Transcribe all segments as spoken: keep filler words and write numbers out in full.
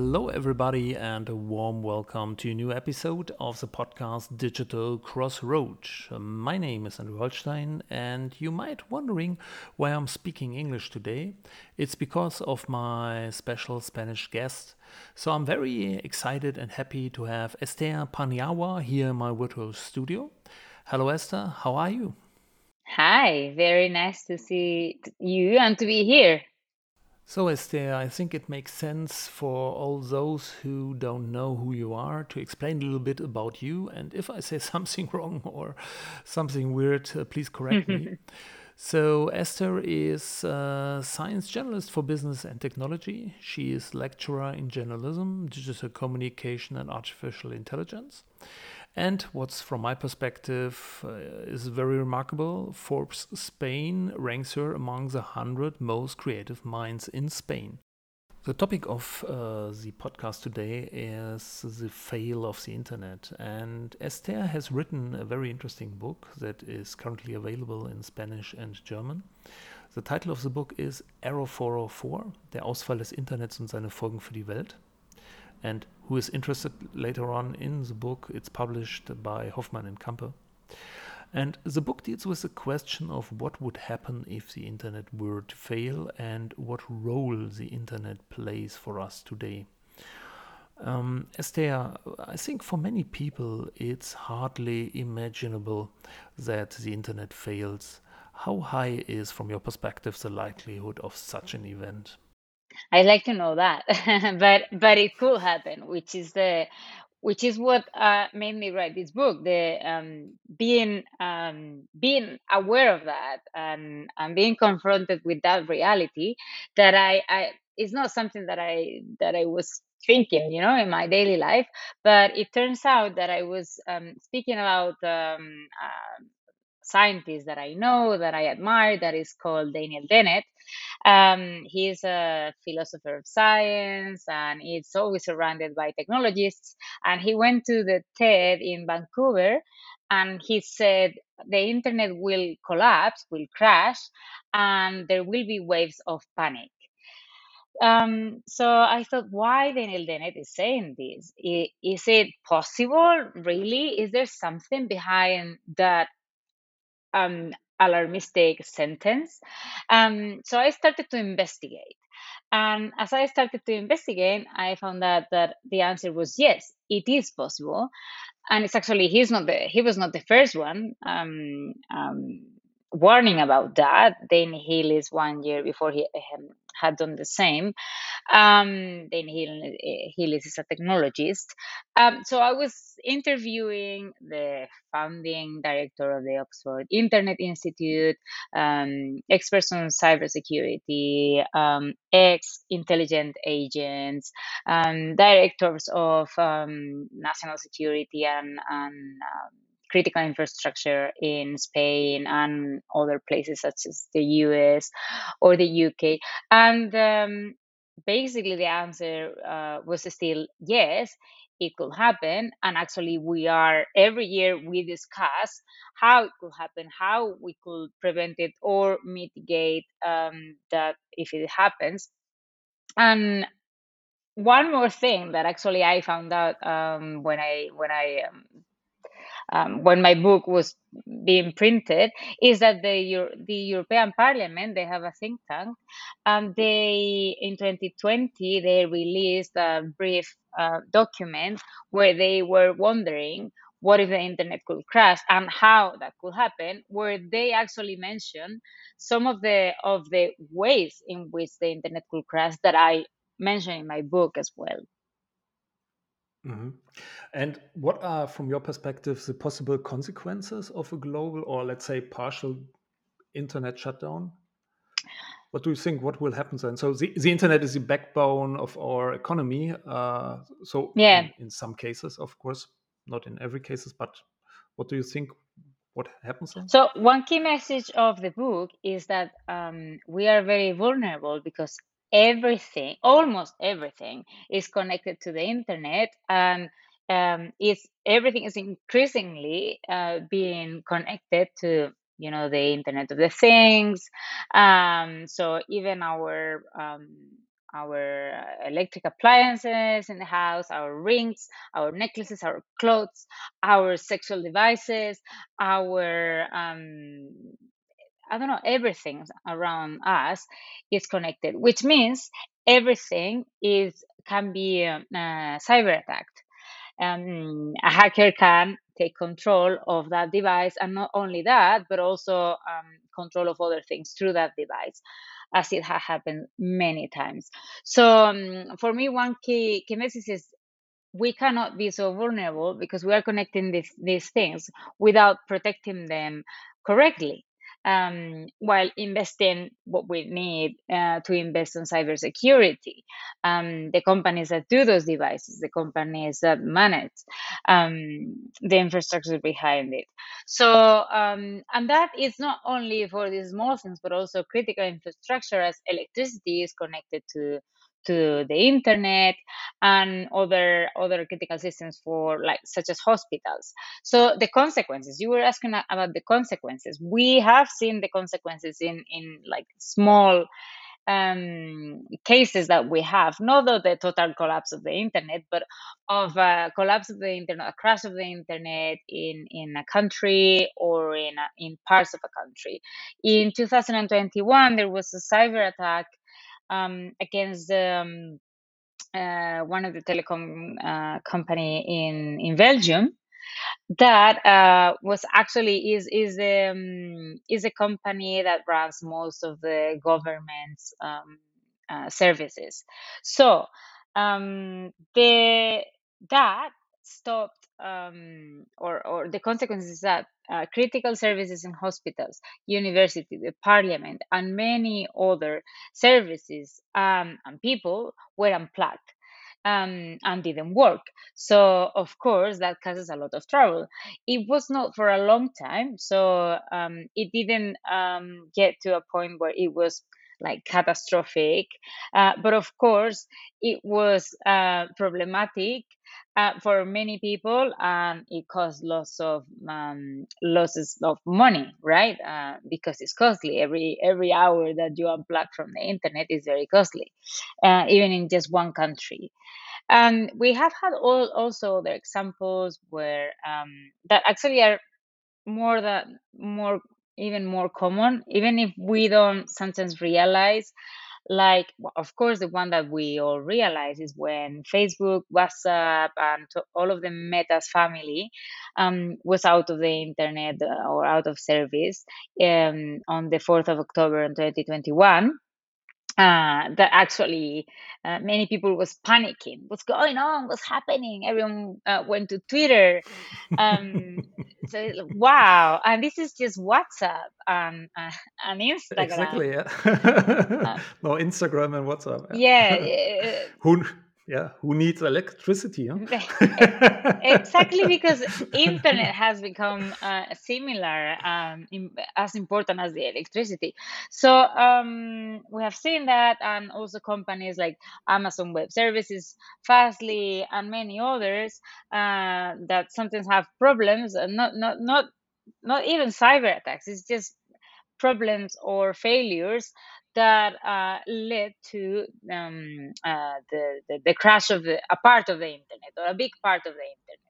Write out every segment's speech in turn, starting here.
Hello, everybody, and a warm welcome to a new episode of the podcast Digital Crossroad. My name is Andrew Holstein, and you might wondering why I'm speaking English today. It's because of my special Spanish guest. So I'm very excited and happy to have Esther Paniagua here in my virtual studio. Hello, Esther. How are you? Hi, very nice to see t- you and to be here. So, Esther, I think it makes sense for all those who don't know who you are to explain a little bit about you. And if I say something wrong or something weird, uh, please correct me. So, Esther is a science journalist for business and technology. She is lecturer in journalism, digital communication, and artificial intelligence. And what's from my perspective uh, is very remarkable. Forbes Spain ranks her among the one hundred most creative minds in Spain. The topic of uh, the podcast today is the fail of the internet. And Esther has written a very interesting book that is currently available in Spanish and German. The title of the book is Error four oh four, Der Ausfall des Internets und seine Folgen für die Welt. And who is interested later on in the book, it's published by Hoffmann and Kampe. And the book deals with the question of what would happen if the internet were to fail and what role the internet plays for us today. Um, Esther, I think for many people it's hardly imaginable that the internet fails. How high is, from your perspective, the likelihood of such an event? I like to know that, but but it could happen, which is the which is what uh, made me write this book. The um, being um, being aware of that and and being confronted with that reality that I I it's not something that I that I was thinking, you know, in my daily life, but it turns out that I was um, speaking about um, uh, scientist that I know, that I admire, that is called Daniel Dennett. Um, he's a philosopher of science and it's always surrounded by technologists. And he went to the TED in Vancouver and he said the internet will collapse, will crash, and there will be waves of panic. Um, so I thought, why Daniel Dennett is saying this? I- Is it possible, really? Is there something behind that um, alarmistic sentence. Um, so I started to investigate. And as I started to investigate, I found out that the answer was yes, it is possible. And it's actually he's not the he was not the first one um, um, warning about that. Dane Hill is one year before he um, had done the same. Um, then he, he is a technologist. Um, so I was interviewing the founding director of the Oxford Internet Institute, um, experts on cybersecurity, um, ex intelligent agents, um, directors of um, national security and, and um, critical infrastructure in Spain and other places such as the U S or the U K. And um, basically the answer uh, was still yes, it could happen. And actually we are every year we discuss how it could happen, how we could prevent it or mitigate um, that if it happens. And one more thing that actually I found out um, when I when I um, um, when my book was being printed is that the Euro- the European Parliament, they have a think tank, and they in twenty twenty they released a brief uh, document where they were wondering what if the internet could crash and how that could happen, where they actually mentioned some of the of the ways in which the internet could crash that I mentioned in my book as well. Mhm. And what are, from your perspective, the possible consequences of a global or, let's say, partial internet shutdown? What do you think? What will happen then? So the, the internet is the backbone of our economy. Uh, so Yeah. in, in some cases, of course, not in every cases, but what do you think? What happens then? So one key message of the book is that um, we are very vulnerable because everything, almost everything, is connected to the internet, and um, it's everything is increasingly uh, being connected to you know the Internet of the Things. Um, so even our um, our uh, electric appliances in the house, our rings, our necklaces, our clothes, our sexual devices, our um, I don't know, everything around us is connected, which means everything is can be um, uh, cyber attacked. Um, a hacker can take control of that device, and not only that, but also um, control of other things through that device, as it has happened many times. So um, for me, one key key message is we cannot be so vulnerable because we are connecting these, these things without protecting them correctly, um, while investing what we need uh, to invest in cybersecurity. Um, the companies that do those devices, the companies that manage um, the infrastructure behind it. So, um, and that is not only for these small things, but also critical infrastructure, as electricity is connected to to the internet and other other critical systems for like such as hospitals. So the consequences, you were asking a- about the consequences. We have seen the consequences in in like small um, cases that we have, not of the total collapse of the internet, but of a collapse of the internet, a crash of the internet in in a country or in a, in parts of a country. In two thousand twenty-one, there was a cyber attack um, against um, uh, one of the telecom uh, company in in Belgium that uh, was actually is is um, is a company that runs most of the government's um, uh, services. So um, the that stopped um, or or the consequences is that uh, critical services in hospitals, university, the parliament, and many other services um, and people were unplugged um, and didn't work. So of course that causes a lot of trouble. It was not for a long time, so um, it didn't um, get to a point where it was like catastrophic. Uh, but of course, it was uh, problematic uh, for many people, and it caused lots of um, losses of money, right? Uh, because it's costly. Every every hour that you unplug from the internet is very costly, uh, even in just one country. And we have had all, also other examples where um, that actually are more than more even more common, even if we don't sometimes realize. Like, w- of course, the one that we all realize is when Facebook, WhatsApp, and to all of the Meta's family um, was out of the internet uh, or out of service um, on the fourth of October in twenty twenty-one. Uh, that actually uh, many people was panicking. What's going on? What's happening? Everyone uh, went to Twitter. Um, so it's like, wow, and this is just WhatsApp and uh, and Instagram. Exactly, yeah. Uh, No, Instagram and WhatsApp, yeah. yeah, Who, yeah, who needs electricity, exactly, huh? because internet has become uh, similar, um, im as important as the electricity. So um, we have seen that, and also companies like Amazon Web Services, Fastly, and many others uh, that sometimes have problems, and not not not not even cyber attacks. It's just problems or failures that uh, led to um, uh, the, the the crash of the a part of the internet or a big part of the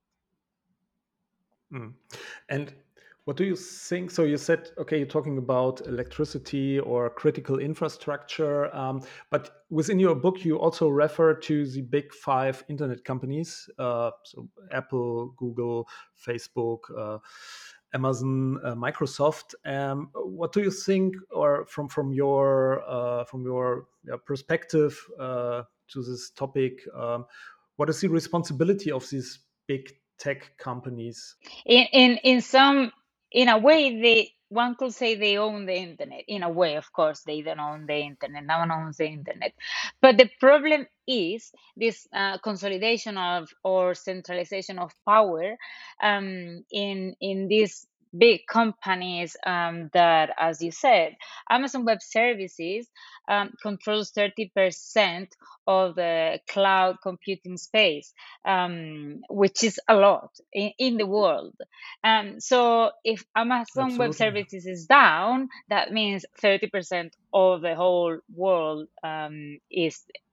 Mm. And what do you think? So you said, okay, you're talking about electricity or critical infrastructure, um, but within your book, you also refer to the big five internet companies, uh, so Apple, Google, Facebook, uh, Amazon, uh, Microsoft. Um, what do you think, or from from your uh, from your uh, perspective uh, to this topic, um, what is the responsibility of these big tech companies? in in in some in a way they one could say they own the internet. In a way, of course, they don't own the internet. No one owns the internet. But the problem is this uh, consolidation of or centralization of power um, in in these big companies um, that, as you said, Amazon Web Services um, controls thirty percent of the cloud computing space, um, which is a lot in, in the world. Um, so if Amazon Web Absolutely. Services is down, that means thirty percent of the whole world um, is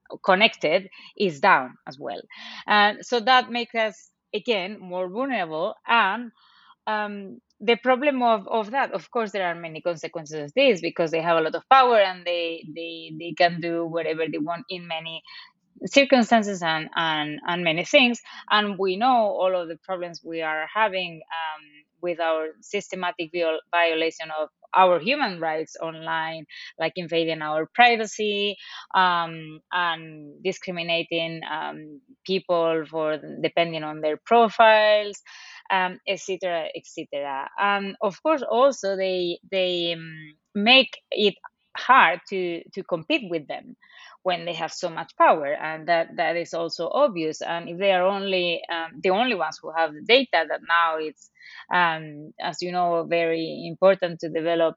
connected is down as well. And so that makes us again more vulnerable. And um, the problem of, of that, of course, there are many consequences of this, because they have a lot of power and they they they can do whatever they want in many circumstances and, and, and many things. And we know all of the problems we are having um, with our systematic viol- violation of our human rights online, like invading our privacy, um, and discriminating um, people for depending on their profiles, um, et cetera, et cetera. And of course, also they they um, make it hard to to compete with them when they have so much power, and that that is also obvious. And if they are only um, the only ones who have the data, that now it's um, as you know, very important to develop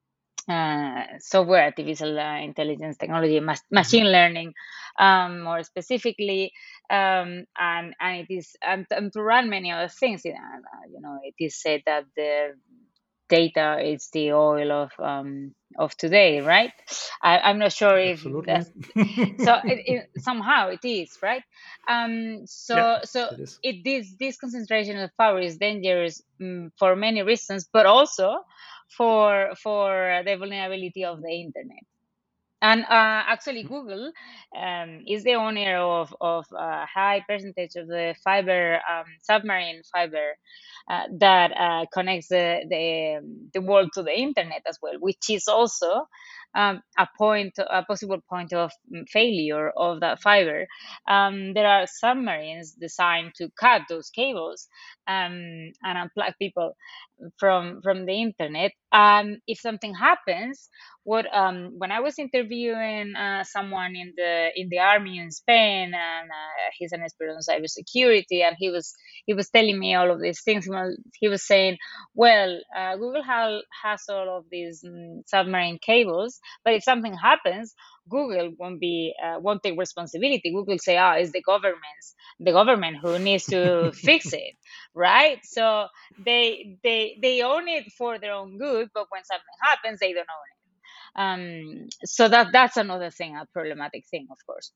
uh, software, artificial uh, intelligence technology, mas- Hmm. machine learning, um, more specifically, um, and and it is and, and to run many other things. You know, uh, you know, it is said that the data is the oil of um, of today, right? I, I'm not sure if Absolutely. that's so. It, it, somehow it is, right? Um, Yeah, so so it is. it this this concentration of power is dangerous um, for many reasons, but also for for the vulnerability of the internet. And uh, actually, Google um, is the owner of, of a high percentage of the fiber, um, submarine fiber, uh, that uh, connects the, the, um, the world to the internet as well, which is also um, a point, a possible point of mm, failure of that fiber. Um, there are submarines designed to cut those cables um, and unplug people from from the internet. And if something happens, what um when I was interviewing uh, someone in the in the army in Spain, and uh, he's an expert on cybersecurity, and he was he was telling me all of these things. Well, he was saying, well, uh, Google ha- has all of these mm, submarine cables, but if something happens, Google won't be uh, won't take responsibility. Google say, ah, it's the government's the government who needs to fix it, right? So they they they own it for their own good, but when something happens, they don't own it. Um, so that that's another thing, a problematic thing, of course.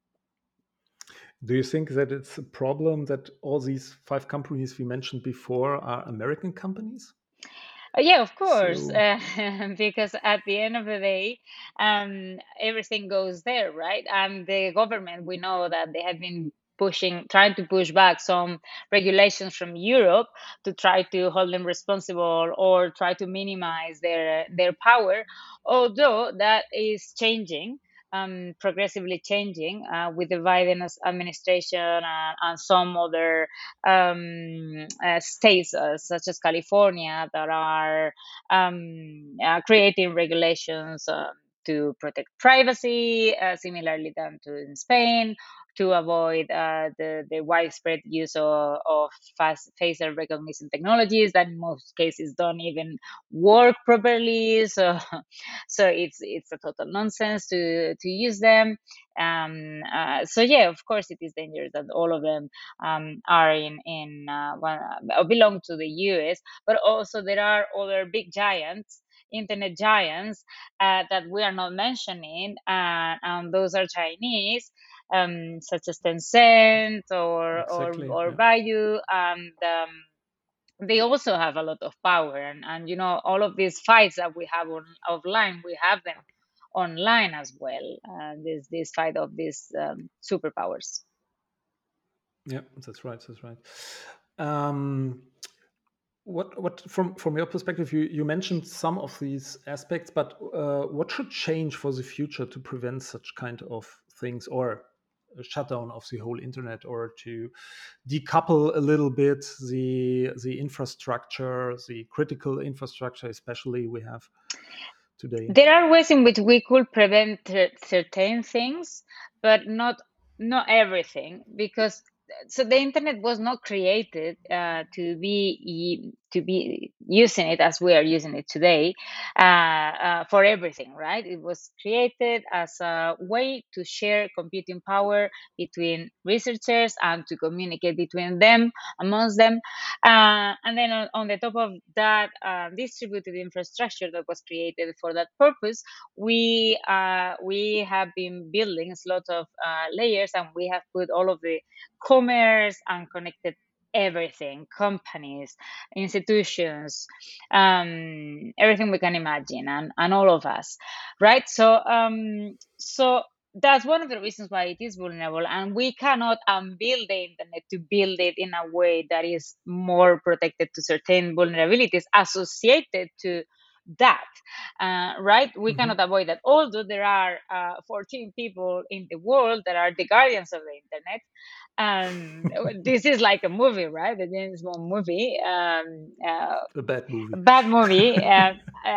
Do you think that it's a problem that all these five companies we mentioned before are American companies? Uh, yeah, of course, So, uh, because at the end of the day, um, everything goes there, right? And the government, we know that they have been pushing, trying to push back some regulations from Europe to try to hold them responsible or try to minimize their their power. Although that is changing. Um, progressively changing uh, with the Biden as- administration, and, and some other um, uh, states uh, such as California that are um, uh, creating regulations uh, to protect privacy, uh, similarly done to in Spain, to avoid uh, the, the widespread use of, of fast facial recognition technologies that in most cases don't even work properly. So, so it's it's a total nonsense to to use them. Um, uh, so yeah, of course, it is dangerous that all of them um, are in in uh, one, uh, belong to the U S, but also there are other big giants, internet giants, uh, that we are not mentioning, uh, and those are Chinese, um, such as Tencent or or exactly. or Yeah. Baidu, and um, they also have a lot of power. And and you know, all of these fights that we have on offline, we have them online as well. Uh, this this fight of these um, superpowers. Yeah, that's right. That's right. Um, what what from from your perspective, you you mentioned some of these aspects, but uh, what should change for the future to prevent such kind of things, or a shutdown of the whole internet, or to decouple a little bit the the infrastructure, the critical infrastructure, especially we have today? There are ways in which we could prevent cer- certain things, but not not everything, because so the internet was not created uh, to be to be using it as we are using it today, uh, uh, for everything, right? It was created as a way to share computing power between researchers and to communicate between them, amongst them. Uh, and then on, on the top of that uh, distributed infrastructure that was created for that purpose, we uh, we have been building a lot of uh, layers, and we have put all of the commerce and connected everything, companies, institutions, um, everything we can imagine, and, and all of us, right? So um, so that's one of the reasons why it is vulnerable, and we cannot unbuild the internet to build it in a way that is more protected to certain vulnerabilities associated to that, uh, right? We Hmm. cannot avoid that. Although there are uh, fourteen people in the world that are the guardians of the internet, um, this is like a movie, right? The James Bond movie, um, uh, A bad movie. bad movie. Uh,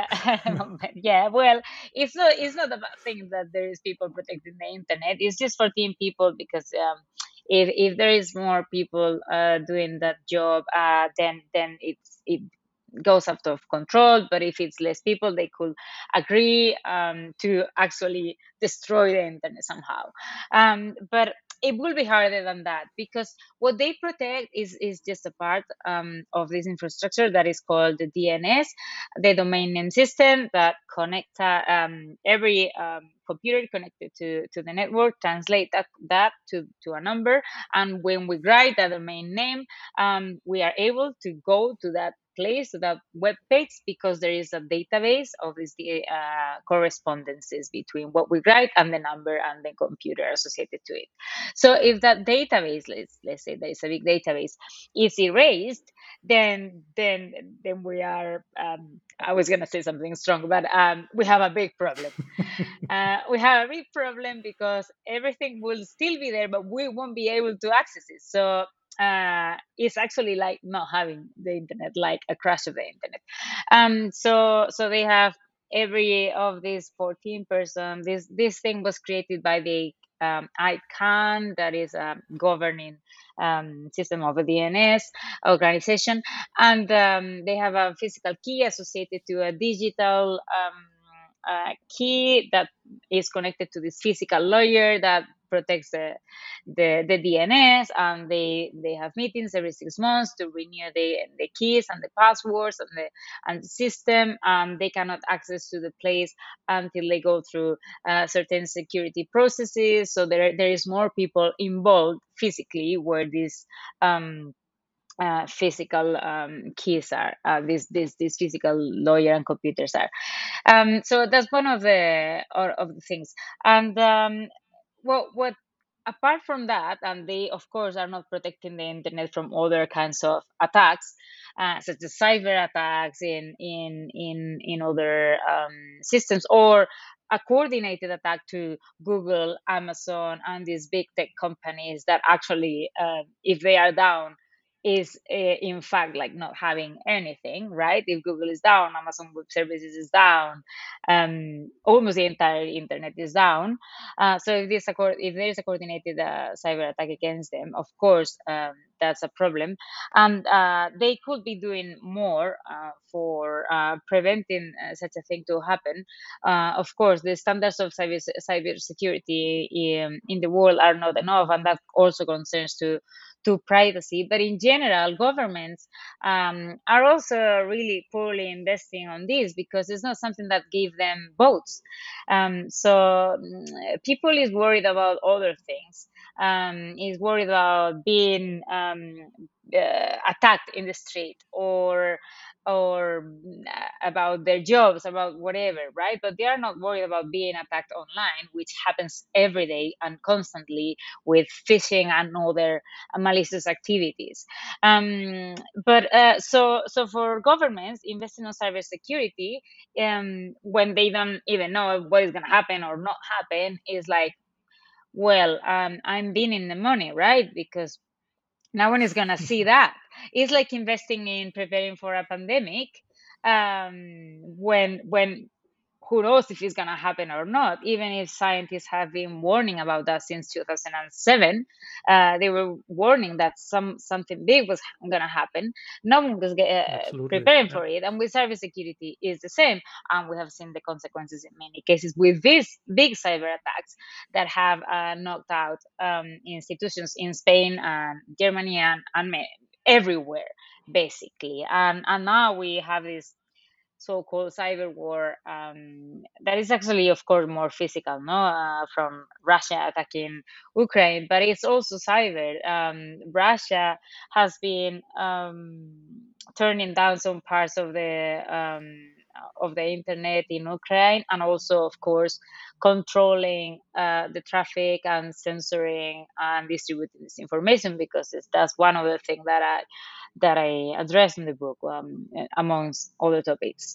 uh, yeah, well, it's not it's not about thing that there is people protecting the internet. It's just fourteen people because um, if if there is more people uh, doing that job, uh, then then it's it goes out of control. But if it's less people, they could agree um, to actually destroy the internet somehow. Um, but it will be harder than that, because what they protect is is just a part um, of this infrastructure that is called the D N S, the domain name system that connects uh, um, every um, computer connected to, to the network, translate that, that to, to a number. And when we write that domain name, um, we are able to go to that place, to that web page, because there is a database of these uh, correspondences between what we write and the number and the computer associated to it. So if that database, let's, let's say there is a big database, is erased, then then then we are um, I was going to say something strong, but um, we have a big problem. Uh, we have a big problem because everything will still be there, but we won't be able to access it. So uh, it's actually like not having the internet, like a crash of the internet. Um, so so they have every of these fourteen person. This this thing was created by the um, I C A N, that is a governing um, system of a D N S organization, and um, they have a physical key associated to a digital um, uh, key that is connected to this physical layer that protects the, the the D N S, and they they have meetings every six months to renew the the keys and the passwords and the and the system. Um, they cannot access to the place until they go through uh, certain security processes. So there there is more people involved physically where this um, uh, physical um, keys are, uh, these, these, these physical lawyer and computers are. Um, so that's one of the or, of the things. And um, what what apart from that, and they of course are not protecting the internet from other kinds of attacks, uh, such as cyber attacks in in in in other um, systems, or a coordinated attack to Google, Amazon, and these big tech companies that actually, uh, if they are down, is uh, in fact like not having anything, right? If Google is down, Amazon Web Services is down, um, almost the entire internet is down. Uh, so if this if there is a coordinated uh, cyber attack against them, of course um, that's a problem, and uh, they could be doing more uh, for uh, preventing uh, such a thing to happen. Uh, of course, the standards of cyber cyber security in, in the world are not enough, and that also concerns to to privacy. But in general, governments um, are also really poorly investing on this, because it's not something that gave them votes. Um, so mm, people is worried about other things. Um, is worried about being um, uh, attacked in the street, or or mm, about their jobs, about whatever, right? But they are not worried about being attacked online, which happens every day and constantly with phishing and other malicious activities. Um, but uh, so so for governments investing on cybersecurity, um, when they don't even know what is going to happen or not happen, is like, well, um, I'm being in the money, right? Because no one is going to see that. It's like investing in preparing for a pandemic, um, when when who knows if it's going to happen or not. Even if scientists have been warning about that since two thousand seven, uh, they were warning that some something big was going to happen. No one was uh, Absolutely. preparing Yeah. for it. And with cybersecurity is the same. And we have seen the consequences in many cases with these big cyber attacks that have uh, knocked out um, institutions in Spain and Germany and, and ma- everywhere, basically. And, and now we have this so-called cyber war um, that is actually, of course, more physical, no, uh, from Russia attacking Ukraine, but it's also cyber. Um, Russia has been um, turning down some parts of the um, of the internet in Ukraine, and also, of course, controlling uh, the traffic and censoring and distributing this information, because it's, that's one of the things that I that I address in the book, um, amongst other topics.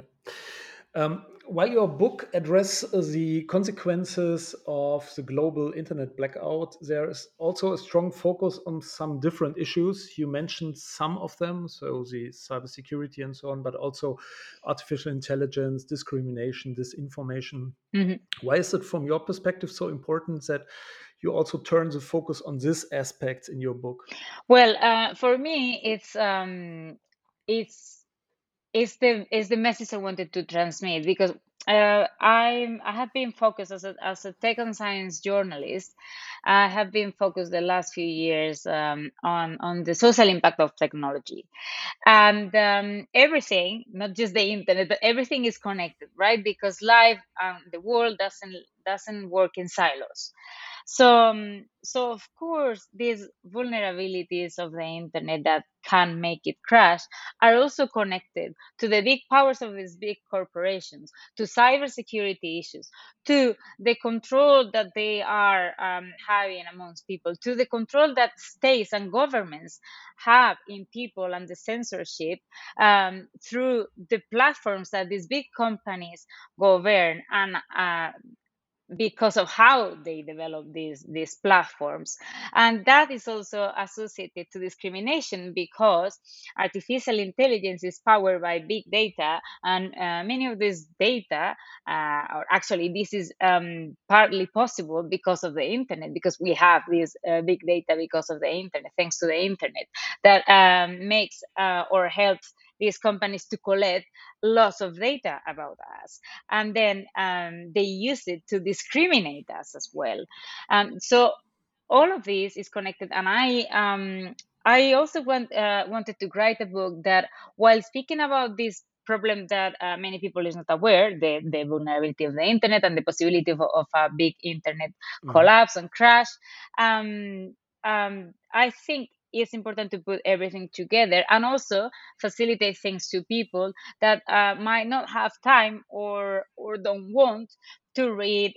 Um, while your book addresses the consequences of the global internet blackout, there is also a strong focus on some different issues. You mentioned some of them, so the cybersecurity and so on, but also artificial intelligence, discrimination, disinformation. Mhm. Why is it, from your perspective, so important that you also turn the focus on this aspect in your book? Well, uh, for me, it's um, it's it's the it's the message I wanted to transmit, because uh, I'm I have been focused as a as a tech and science journalist. I have been focused the last few years um, on on the social impact of technology, and um, everything, not just the internet, but everything is connected, right? Because life and the world doesn't doesn't work in silos. So, um, so of course, these vulnerabilities of the internet that can make it crash are also connected to the big powers of these big corporations, to cybersecurity issues, to the control that they are um, having amongst people, to the control that states and governments have in people, and the censorship um, through the platforms that these big companies govern, and uh, because of how they develop these these platforms. And that is also associated to discrimination, because artificial intelligence is powered by big data, and uh, many of this data, uh, or actually this is um, partly possible because of the internet, because we have this uh, big data because of the internet, thanks to the internet, that um, makes uh, or helps these companies to collect lots of data about us, and then um, they use it to discriminate us as well. Um, so all of this is connected, and I um, I also want uh, wanted to write a book that, while speaking about this problem that uh, many people is not aware, the, the vulnerability of the internet and the possibility of, of a big internet Mhm. collapse and crash, um, um, I think it's important to put everything together, and also facilitate things to people that uh, might not have time, or or don't want to read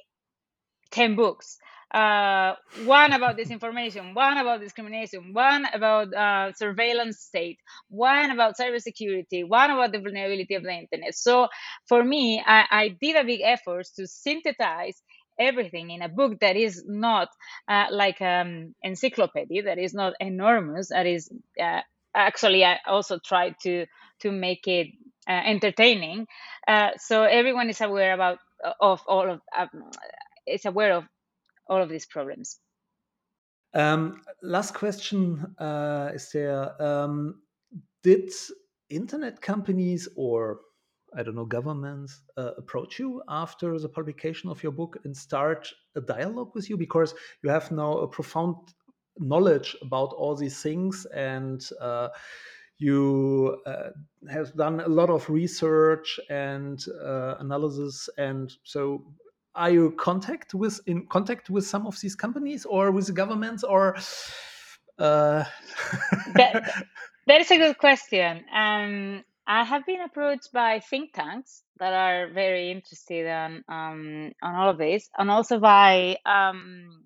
ten books, uh, one about disinformation, one about discrimination, one about uh, surveillance state, one about cybersecurity, one about the vulnerability of the internet. So for me, I, I did a big effort to synthesize everything in a book that is not uh, like an encyclopedia, that is not enormous, that is uh, actually, I also tried to to make it uh, entertaining, uh, so everyone is aware about of all of um, is aware of all of these problems. Um, last question, uh, is there, um, did internet companies or, I don't know, governments uh, approach you after the publication of your book and start a dialogue with you? Because you have now a profound knowledge about all these things, and uh, you uh, have done a lot of research and uh, analysis, and so are you contact with in contact with some of these companies or with the governments, or uh... That that is a good question. Um, I have been approached by think tanks that are very interested on um, on all of this, and also by um,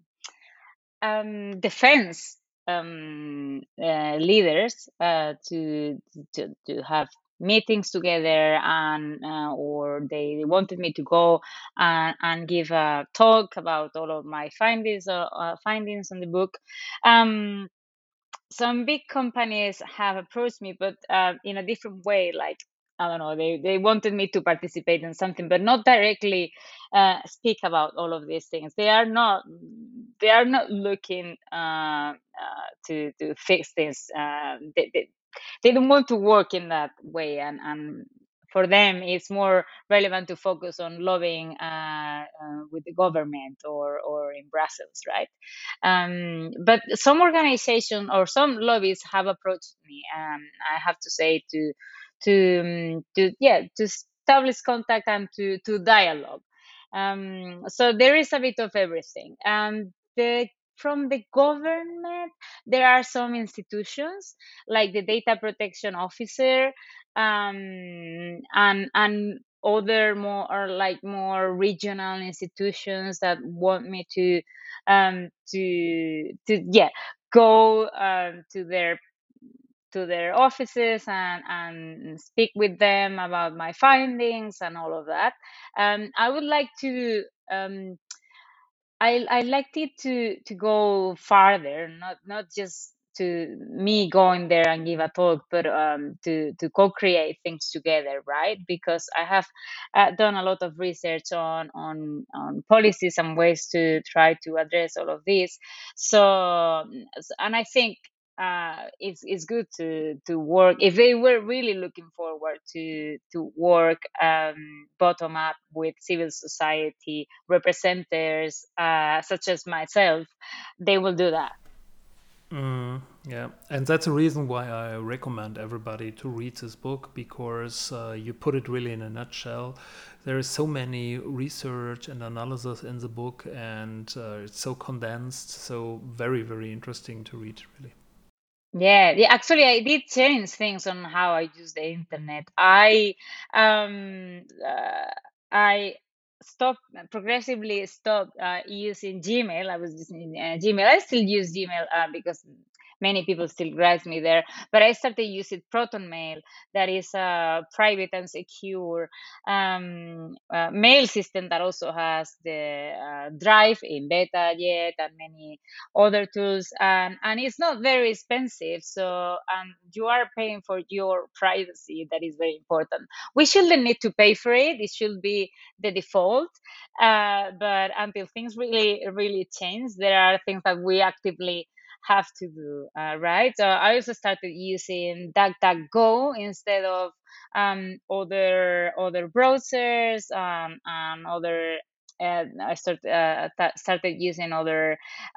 um, defense um, uh, leaders uh, to, to to have meetings together, and uh, or they wanted me to go and, and give a talk about all of my findings uh, uh, findings on the book. Um, some big companies have approached me, but uh, in a different way. Like I don't know, they, they wanted me to participate in something, but not directly uh, speak about all of these things. They are not they are not looking uh, uh, to to fix this. Uh, they, they, they don't want to work in that way, and and for them it's more relevant to focus on lobbying uh, uh, with the government or or in Brussels, right? Um, but some organization or some lobbies have approached me, um, I have to say, to to um, to yeah, to establish contact and to to dialogue. Um, so there is a bit of everything. And the from the government, there are some institutions like the data protection officer, um, and and other more or like more regional institutions that want me to um to to yeah, go um, to their to their offices and and speak with them about my findings and all of that. um I would like to um I I liked it to to go farther, not not just to me going there and give a talk, but um, to to co-create things together, right? Because I have uh, done a lot of research on on on policies and ways to try to address all of this. So, and I think uh, it's it's good to to work if they were really looking forward to to work um, bottom up with civil society representatives, uh, such as myself. They will do that. Mm, yeah, and that's a reason why I recommend everybody to read this book, because uh, you put it really in a nutshell. There is so many research and analysis in the book, and uh, it's so condensed, so very, very interesting to read, really. Yeah, yeah, actually, I did change things on how I use the internet. I um uh, I stopped progressively stopped uh, using Gmail. I was using uh, Gmail. I still use Gmail uh, because many people still write me there. But I started using Proton Mail. That is a private and secure um, uh, mail system that also has the uh, Drive in beta yet, and many other tools, and and it's not very expensive. So um, you are paying for your privacy. That is very important. We shouldn't need to pay for it. It should be the default. Uh, but until things really really change, there are things that we actively have to do, uh, right? So I also started using DuckDuckGo instead of um, other other browsers, um, and other and I start, uh, th- started using other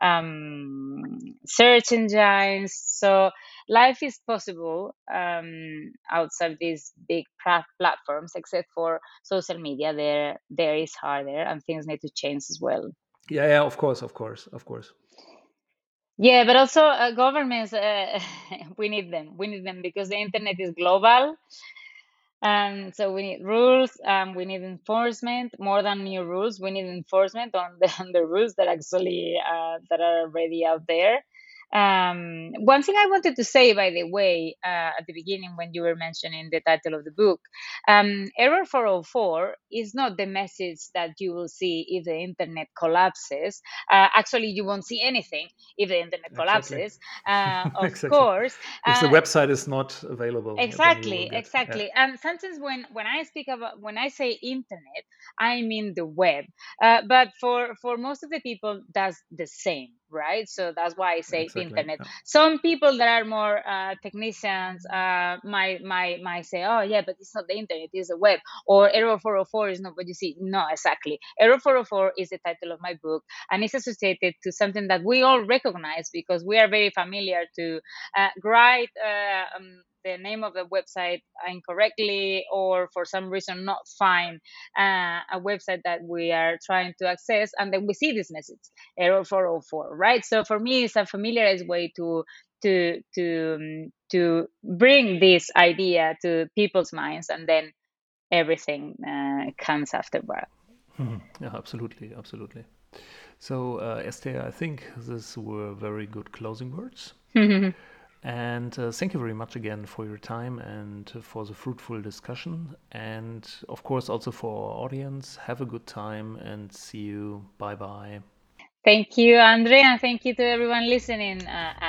um, search engines. So life is possible um, outside these big plat- platforms, except for social media. There, there is harder, and things need to change as well. Yeah, yeah, of course, of course, of course. Yeah, but also uh, governments, uh, we need them. We need them because the internet is global. And so we need rules, um, we need enforcement more than new rules. We need enforcement on the, on the rules that actually uh, that are already out there. Um, one thing I wanted to say, by the way, uh, at the beginning when you were mentioning the title of the book, um, Error four oh four is not the message that you will see if the internet collapses. Uh, actually, you won't see anything if the internet Exactly. collapses. Uh, of Exactly. course. If the Uh, website is not available, then you will Exactly, get, yeah, exactly. And sometimes when when I speak about when I say internet, I mean the web. Uh, but for for most of the people, that's the same, right? So that's why I say exactly. internet. Yeah. Some people that are more uh, technicians uh, might might might say, oh yeah, but it's not the internet, it's the web. Or Error four oh four is not what you see. No, exactly. Error four oh four is the title of my book, and it's associated to something that we all recognize because we are very familiar to uh, write uh, um, the name of the website incorrectly, or for some reason not find uh, a website that we are trying to access, and then we see this message, error four oh four, right? So for me, it's a familiarized way to to to um, to bring this idea to people's minds, and then everything uh, comes afterward. Mhm. Yeah, absolutely, absolutely. So, uh, Esther, I think these were very good closing words. And uh, thank you very much again for your time and for the fruitful discussion. And of course, also for our audience, have a good time and see you. Bye bye. Thank you, Andre, and thank you to everyone listening. Uh,